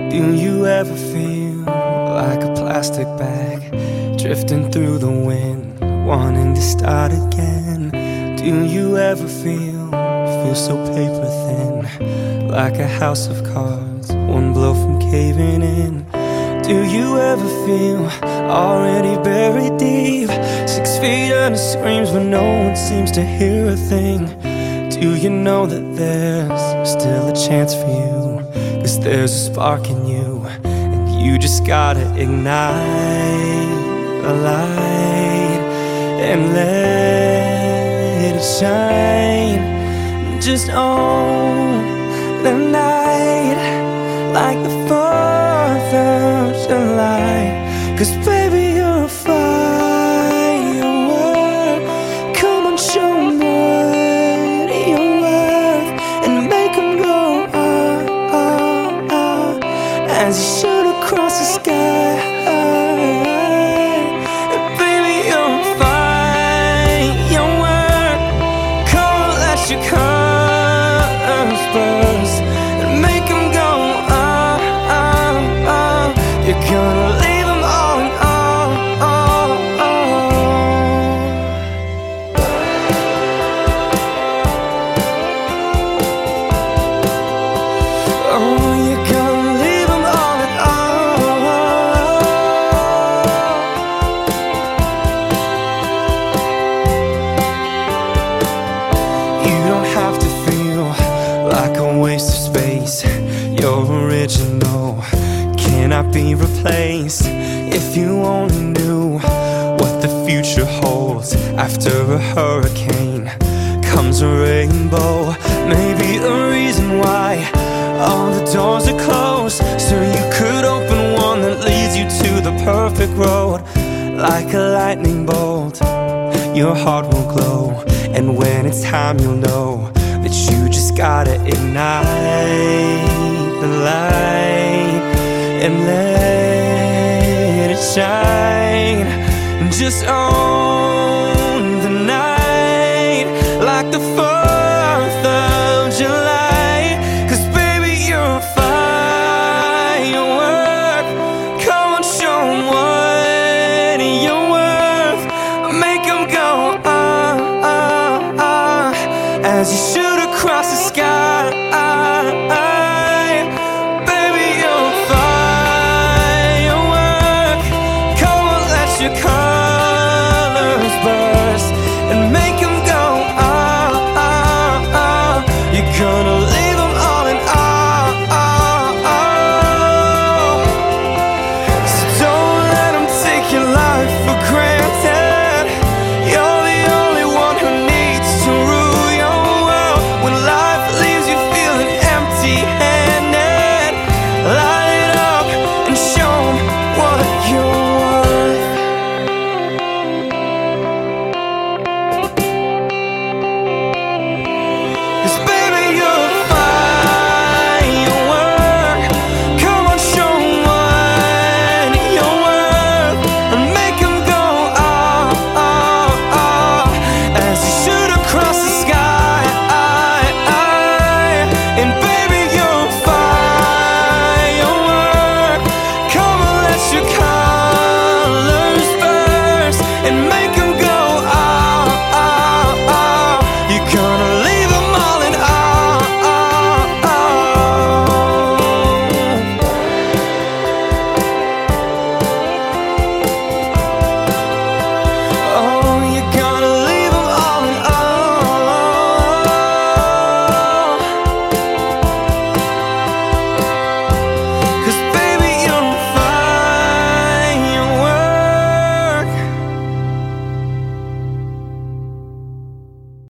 Do you ever feel like a plastic bag drifting through the wind, wanting to start again? Do you ever feel so paper thin, like a house of cards, one blow from caving in? Do you ever feel already buried deep, 6 feet under screams but no one seems to hear a thing? Do you know that there's still a chance for you? 'Cause there's a spark in you, and you just gotta ignite a light and let it shine. Just own the night like the 4th of July. 'Cause baby, you're a firework. Come on, show 'em what you're worth, and make 'em go as you shoot across the sky. And baby, you're a firework. Come on, let your colors burst and make 'em go You're gonna leave 'em all in all. Oh, you're gonna leave 'em all in all. You don't have to feel like a waste of space. You're original, cannot be replaced. If you only knew what the future holds, after a hurricane comes a rainbow. Maybe the reason why all the doors are closed, so you could open one that leads you to the perfect road. Like a lightning bolt, your heart will glow, and when it's time you'll know that you just gotta ignite the light and let it shine. Just own